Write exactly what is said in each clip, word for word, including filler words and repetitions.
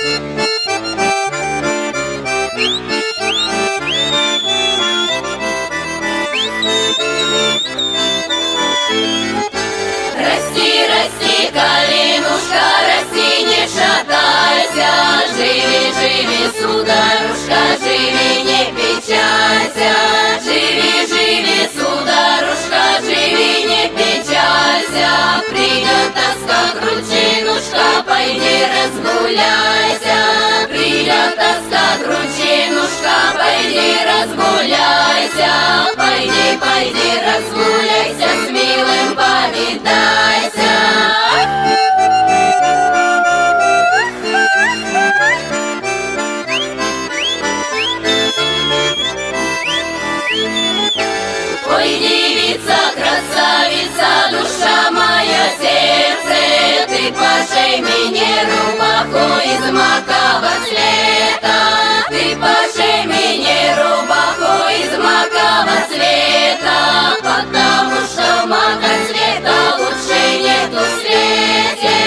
Расти, расти, калинушка, расти, не шатайся, живи, живи, сударушка, живи, не печалься, живи, живи, сударушка, живи, не печалься, придет тоска, кручинушка, пойди разгуляйся, придет тоска, кручинушка, пойди разгуляйся, пойди, пойди разгуляйся, с милым повидайся. Ой, девица, красавица, душа моя, сердце, ты пошей мне рубаху из макового цвета, ты пошей мне рубаху из макового цвета, потому что мака цвета лучше нету в свете.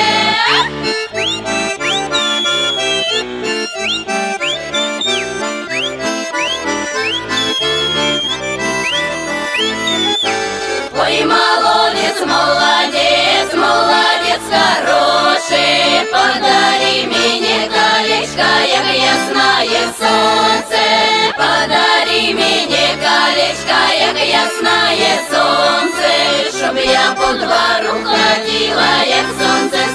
Ой, молодец, молодец, молодец хороший, подари мне колечко, як ясное солнце, подари мне колечко, як ясное солнце, чтоб я по двору ходила, як солнце